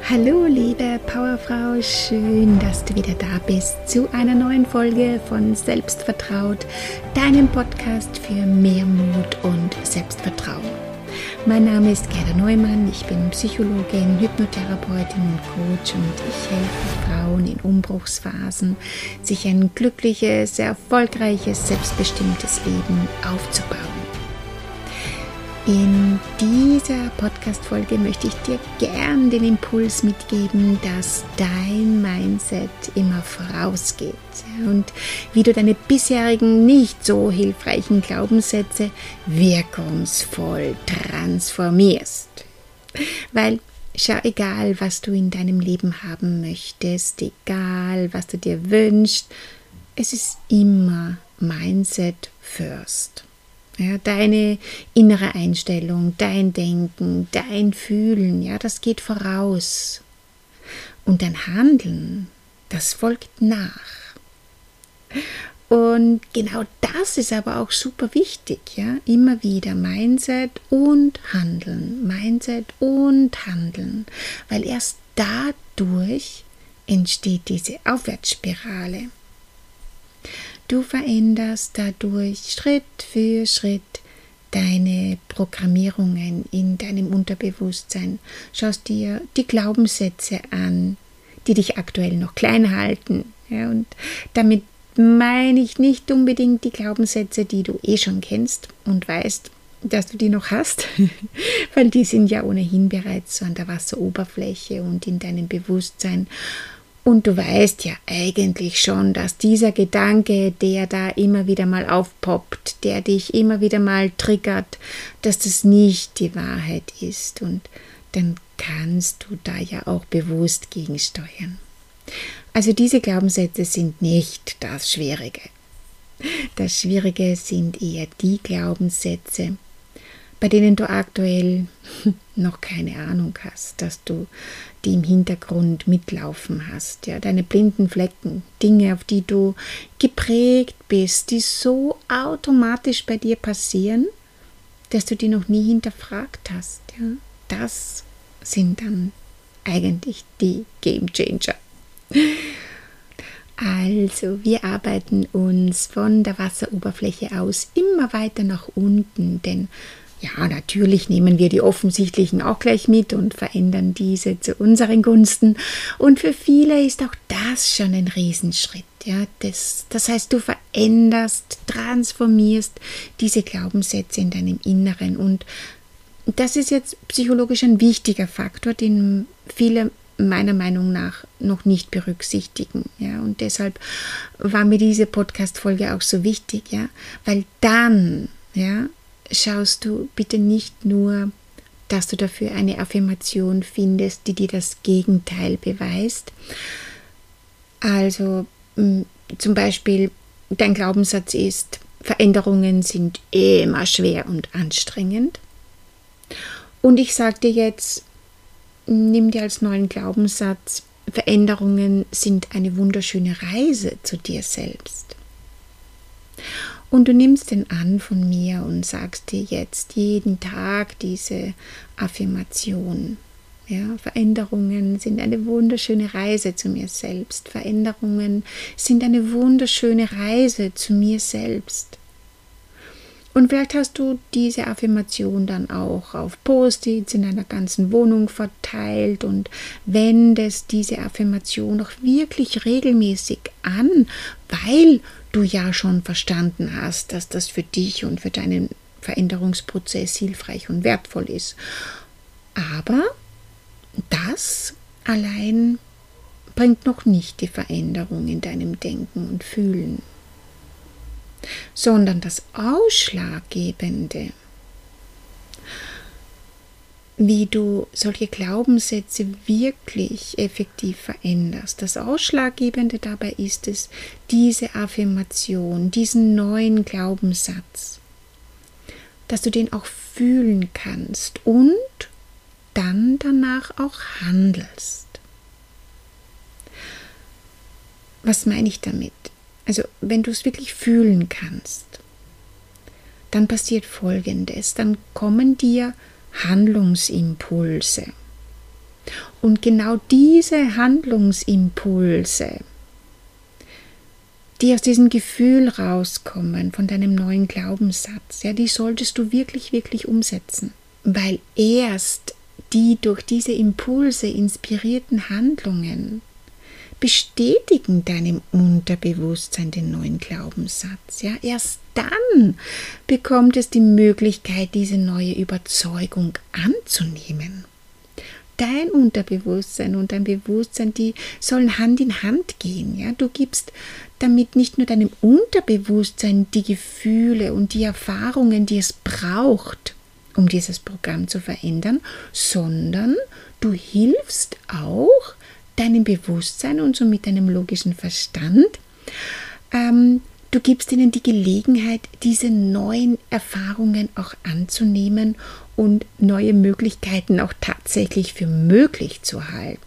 Hallo liebe Powerfrau, schön, dass du wieder da bist zu einer neuen Folge von Selbstvertraut, deinem Podcast für mehr Mut und Selbstvertrauen. Mein Name ist Gerda Neumann, ich bin Psychologin, Hypnotherapeutin und Coach und ich helfe Frauen in Umbruchsphasen, sich ein glückliches, erfolgreiches, selbstbestimmtes Leben aufzubauen. In dieser Podcast-Folge möchte ich dir gern den Impuls mitgeben, dass dein Mindset immer vorausgeht und wie du deine bisherigen nicht so hilfreichen Glaubenssätze wirkungsvoll transformierst. Weil schau, egal was du in deinem Leben haben möchtest, egal was du dir wünschst, es ist immer Mindset first. Ja, deine innere Einstellung, dein Denken, dein Fühlen, ja, das geht voraus. Und dein Handeln, das folgt nach. Und genau das ist aber auch super wichtig, ja, immer wieder Mindset und Handeln, weil erst dadurch entsteht diese Aufwärtsspirale. Du veränderst dadurch Schritt für Schritt deine Programmierungen in deinem Unterbewusstsein. Schaust dir die Glaubenssätze an, die dich aktuell noch klein halten. Ja, und damit meine ich nicht unbedingt die Glaubenssätze, die du schon kennst und weißt, dass du die noch hast, weil die sind ja ohnehin bereits so an der Wasseroberfläche und in deinem Bewusstsein. Und du weißt ja eigentlich schon, dass dieser Gedanke, der da immer wieder mal aufpoppt, der dich immer wieder mal triggert, dass das nicht die Wahrheit ist. Und dann kannst du da ja auch bewusst gegensteuern. Also diese Glaubenssätze sind nicht das Schwierige. Das Schwierige sind eher die Glaubenssätze, bei denen du aktuell noch keine Ahnung hast, dass du die im Hintergrund mitlaufen hast. Ja, deine blinden Flecken, Dinge, auf die du geprägt bist, die so automatisch bei dir passieren, dass du die noch nie hinterfragt hast. Ja, das sind dann eigentlich die Game Changer. Also, wir arbeiten uns von der Wasseroberfläche aus immer weiter nach unten, denn ja, natürlich nehmen wir die offensichtlichen auch gleich mit und verändern diese zu unseren Gunsten. Und für viele ist auch das schon ein Riesenschritt. Ja? Das heißt, du veränderst, transformierst diese Glaubenssätze in deinem Inneren. Und das ist jetzt psychologisch ein wichtiger Faktor, den viele meiner Meinung nach noch nicht berücksichtigen. Ja? Und deshalb war mir diese Podcast-Folge auch so wichtig, ja? Weil dann, ja, schaust du bitte nicht nur, dass du dafür eine Affirmation findest, die dir das Gegenteil beweist. Also zum Beispiel, dein Glaubenssatz ist, Veränderungen sind immer schwer und anstrengend. Und ich sage dir jetzt, nimm dir als neuen Glaubenssatz, Veränderungen sind eine wunderschöne Reise zu dir selbst. Und du nimmst den an von mir und sagst dir jetzt jeden Tag diese Affirmation. Ja, Veränderungen sind eine wunderschöne Reise zu mir selbst. Veränderungen sind eine wunderschöne Reise zu mir selbst. Und vielleicht hast du diese Affirmation dann auch auf Post-its in deiner ganzen Wohnung verteilt und wendest diese Affirmation auch wirklich regelmäßig an, weil du ja schon verstanden hast, dass das für dich und für deinen Veränderungsprozess hilfreich und wertvoll ist. Aber das allein bringt noch nicht die Veränderung in deinem Denken und Fühlen, sondern das Ausschlaggebende, wie du solche Glaubenssätze wirklich effektiv veränderst. Das Ausschlaggebende dabei ist es, diese Affirmation, diesen neuen Glaubenssatz, dass du den auch fühlen kannst und dann danach auch handelst. Was meine ich damit? Also, wenn du es wirklich fühlen kannst, dann passiert Folgendes, dann kommen dir Handlungsimpulse. Und genau diese Handlungsimpulse, die aus diesem Gefühl rauskommen, von deinem neuen Glaubenssatz, ja, die solltest du wirklich, wirklich umsetzen. Weil erst die durch diese Impulse inspirierten Handlungen bestätigen deinem Unterbewusstsein den neuen Glaubenssatz. Ja, erst dann bekommt es die Möglichkeit, diese neue Überzeugung anzunehmen. Dein Unterbewusstsein und dein Bewusstsein, die sollen Hand in Hand gehen. Ja? Du gibst damit nicht nur deinem Unterbewusstsein die Gefühle und die Erfahrungen, die es braucht, um dieses Programm zu verändern, sondern du hilfst auch deinem Bewusstsein und somit deinem logischen Verstand. Du gibst ihnen die Gelegenheit, diese neuen Erfahrungen auch anzunehmen und neue Möglichkeiten auch tatsächlich für möglich zu halten.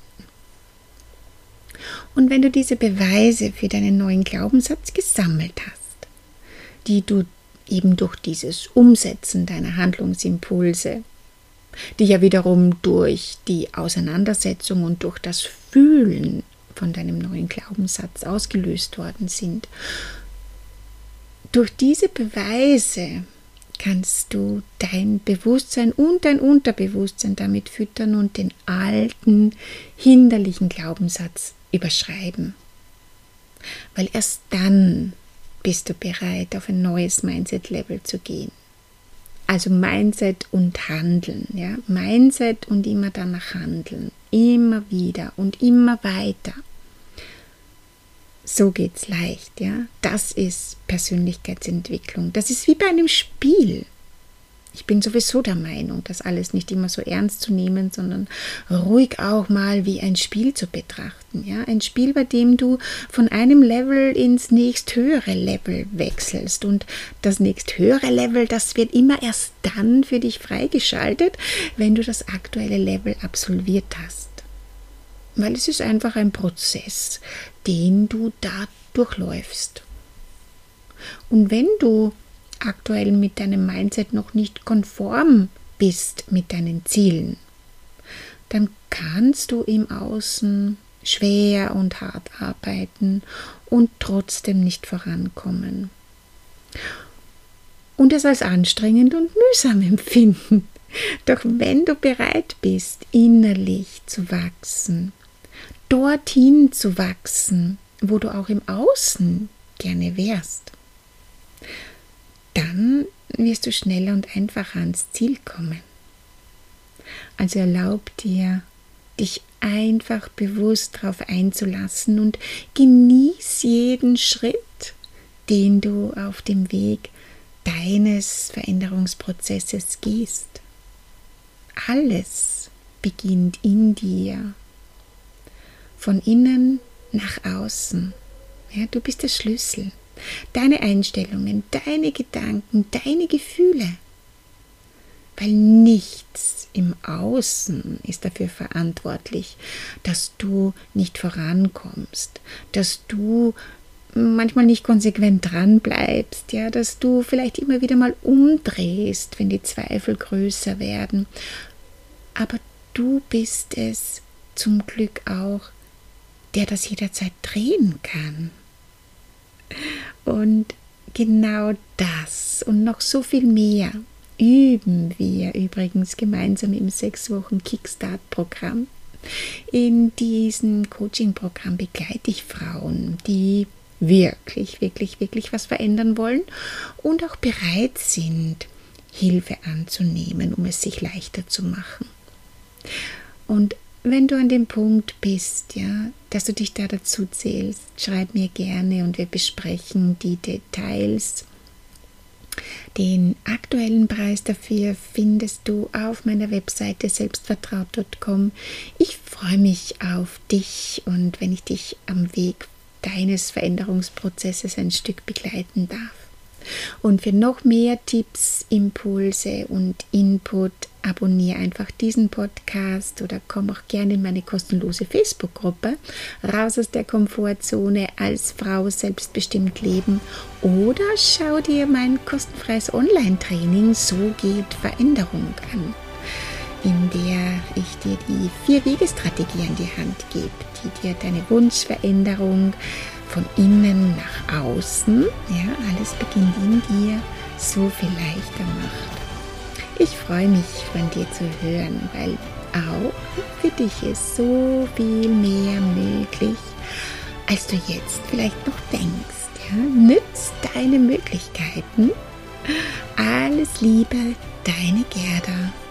Und wenn du diese Beweise für deinen neuen Glaubenssatz gesammelt hast, die du eben durch dieses Umsetzen deiner Handlungsimpulse, die ja wiederum durch die Auseinandersetzung und durch das Fühlen von deinem neuen Glaubenssatz ausgelöst worden sind, durch diese Beweise kannst du dein Bewusstsein und dein Unterbewusstsein damit füttern und den alten, hinderlichen Glaubenssatz überschreiben. Weil erst dann bist du bereit, auf ein neues Mindset-Level zu gehen. Also Mindset und Handeln. Ja? Mindset und immer danach handeln. Immer wieder und immer weiter. So geht's leicht, ja. Das ist Persönlichkeitsentwicklung. Das ist wie bei einem Spiel. Ich bin sowieso der Meinung, das alles nicht immer so ernst zu nehmen, sondern ruhig auch mal wie ein Spiel zu betrachten, ja. Ein Spiel, bei dem du von einem Level ins nächsthöhere Level wechselst. Und das nächsthöhere Level, das wird immer erst dann für dich freigeschaltet, wenn du das aktuelle Level absolviert hast. Weil es ist einfach ein Prozess, den du da durchläufst. Und wenn du aktuell mit deinem Mindset noch nicht konform bist mit deinen Zielen, dann kannst du im Außen schwer und hart arbeiten und trotzdem nicht vorankommen. Und es als anstrengend und mühsam empfinden. Doch wenn du bereit bist, innerlich zu wachsen, dorthin zu wachsen, wo du auch im Außen gerne wärst, dann wirst du schneller und einfacher ans Ziel kommen. Also erlaub dir, dich einfach bewusst darauf einzulassen und genieß jeden Schritt, den du auf dem Weg deines Veränderungsprozesses gehst. Alles beginnt in dir. Von innen nach außen. Ja, du bist der Schlüssel. Deine Einstellungen, deine Gedanken, deine Gefühle. Weil nichts im Außen ist dafür verantwortlich, dass du nicht vorankommst, dass du manchmal nicht konsequent dran bleibst, ja, dass du vielleicht immer wieder mal umdrehst, wenn die Zweifel größer werden. Aber du bist es zum Glück auch, der das jederzeit drehen kann. Und genau das und noch so viel mehr üben wir übrigens gemeinsam im 6-Wochen-Kickstart-Programm. In diesem Coaching-Programm begleite ich Frauen, die wirklich, wirklich, wirklich was verändern wollen und auch bereit sind, Hilfe anzunehmen, um es sich leichter zu machen. Und wenn du an dem Punkt bist, ja, dass du dich da dazu zählst, schreib mir gerne und wir besprechen die Details. Den aktuellen Preis dafür findest du auf meiner Webseite selbstvertraut.com. Ich freue mich auf dich und wenn ich dich am Weg deines Veränderungsprozesses ein Stück begleiten darf. Und für noch mehr Tipps, Impulse und Input abonniere einfach diesen Podcast oder komm auch gerne in meine kostenlose Facebook-Gruppe Raus aus der Komfortzone als Frau selbstbestimmt leben oder schau dir mein kostenfreies Online-Training So geht Veränderung an. in der ich dir die 4-Wege-Strategie an die Hand gebe, die dir deine Wunschveränderung von innen nach außen, ja, alles beginnt in dir, so viel leichter macht. Ich freue mich, von dir zu hören, weil auch für dich ist so viel mehr möglich, als du jetzt vielleicht noch denkst. Ja? Nütz deine Möglichkeiten. Alles Liebe, deine Gerda.